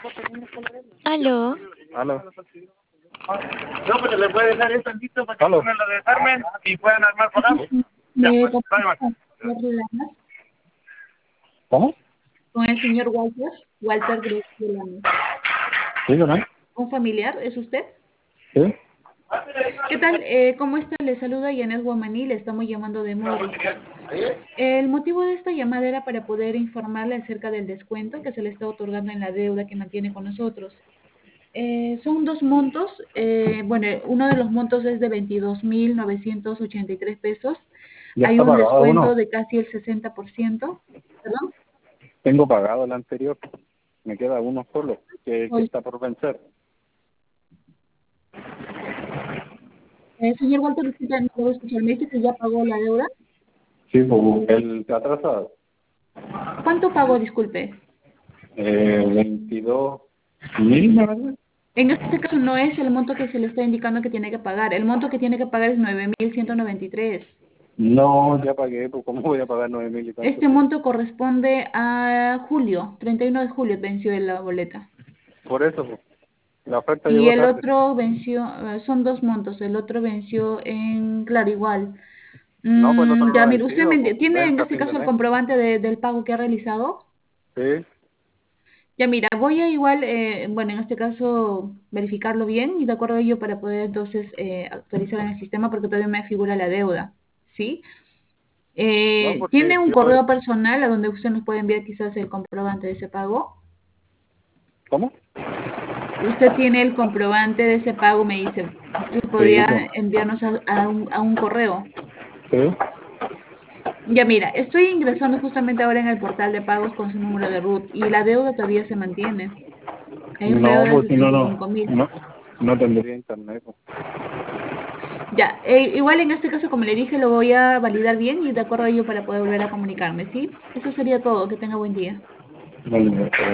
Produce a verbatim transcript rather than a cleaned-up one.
Aló, Aló. No, pero le puede dejar eso listo para que Aló. pongan lo de Carmen y puedan armar por ambos. Ya, Me pues, vale, vale. comunico ¿Cómo? con el señor Walter, Walter Grossolano. ¿Sí o no? ¿Un familiar es usted? ¿Sí? ¿Qué tal? Eh, ¿Cómo está? Le saluda Yanet Guamaní, le estamos llamando de Mori. El motivo de esta llamada era para poder informarle acerca del descuento que se le está otorgando en la deuda que mantiene con nosotros. Eh, son dos montos, eh, bueno, uno de los montos es de veintidós mil novecientos ochenta y tres pesos. Ya Hay está un pagado descuento uno. de casi el sesenta por ciento. ¿Perdón? Tengo pagado el anterior. Me queda uno solo, que, que Hoy. está por vencer. Eh, señor Walter, disculpe, no puedo escuchar. Me dice que ya pagó la deuda. Sí, pues el atrasado. ¿Cuánto pagó, disculpe? Eh, veintidós mil, ¿no? ¿Verdad? En este caso no es el monto que se le está indicando que tiene que pagar. El monto que tiene que pagar es nueve mil ciento noventa y tres. No, ya pagué, pues ¿cómo voy a pagar nueve mil y tanto? Este monto corresponde a julio, treinta y uno de julio venció la boleta. Por eso, pues. La oferta Y llegó el tarde. otro venció, eh, son dos montos, el otro venció en, claro, igual. No, pues el otro Mm, no ya, ha mire, usted vencido, me, pues. tiene en Vence a este fin de caso el mes. comprobante de- del pago que ha realizado. Sí. Ya, mira, voy a igual, eh, bueno, en este caso, verificarlo bien y de acuerdo a ello para poder entonces eh, actualizar en el sistema porque todavía me figura la deuda, ¿sí? No, Eh, ¿tiene porque un yo... correo personal a donde usted nos puede enviar quizás el comprobante de ese pago? ¿Cómo? Usted tiene el comprobante de ese pago, me dice, usted Sí, podría pues. enviarnos a, a un, a un correo. Sí. Ya mira, estoy ingresando justamente ahora en el portal de pagos con su número de root y la deuda todavía se mantiene. Hay una No, deuda de pues si no, sesenta y no. cinco mil. No, no tendría internet, pues. Ya, eh, igual en este caso, como le dije, lo voy a validar bien y de acuerdo a ello para poder volver a comunicarme, ¿sí? Eso sería todo. Que tenga buen día. Bueno,